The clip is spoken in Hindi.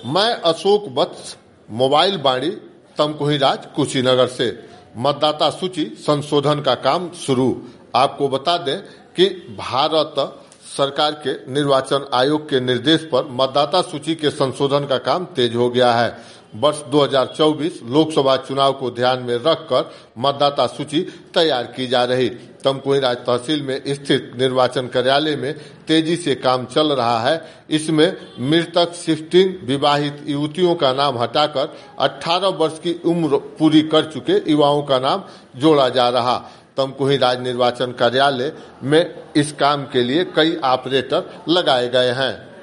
मैं अशोक वत्स, मोबाइल बाड़ी, तमकुहीराज, कुशीनगर से। मतदाता सूची संशोधन का काम शुरू। आपको बता दें कि भारत सरकार के निर्वाचन आयोग के निर्देश पर मतदाता सूची के संशोधन का काम तेज हो गया है। वर्ष 2024 लोकसभा चुनाव को ध्यान में रखकर मतदाता सूची तैयार की जा रही। तमकुहीराज तहसील में स्थित निर्वाचन कार्यालय में तेजी से काम चल रहा है। इसमें मृतक शिफ्टिंग विवाहित युवतियों का नाम हटाकर 18 वर्ष की उम्र पूरी कर चुके युवाओं का नाम जोड़ा जा रहा। तमकुहीराज निर्वाचन कार्यालय में इस काम के लिए कई ऑपरेटर लगाए गए हैं।